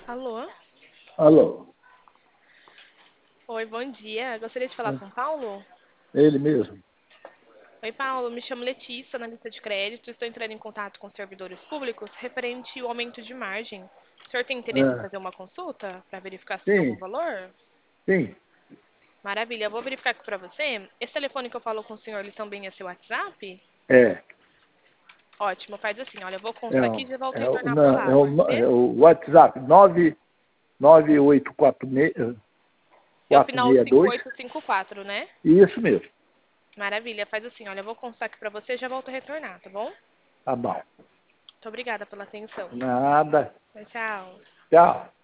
Alô? Alô? Oi, bom dia. Gostaria de falar com o Paulo? Ele mesmo? Oi, Paulo. Me chamo Letícia, analista de crédito. Estou entrando em contato com servidores públicos referente ao aumento de margem. O senhor tem interesse em Ah, fazer uma consulta para verificar se tem algum sim, valor? sim, Maravilha. Eu vou verificar aqui para você. Esse telefone que eu falo com o senhor, ele também é seu WhatsApp? é. Ótimo. Faz assim, olha, eu vou É, constar aqui e já volto a é, retornar por não, lá. Pode é ser? o WhatsApp 99846 É o final 462. 5854, né? Isso mesmo. Maravilha. Faz assim, olha, eu vou constar aqui para você e já volto a retornar, tá bom? Tá bom. Muito obrigada pela atenção. Nada. Tchau. Tchau.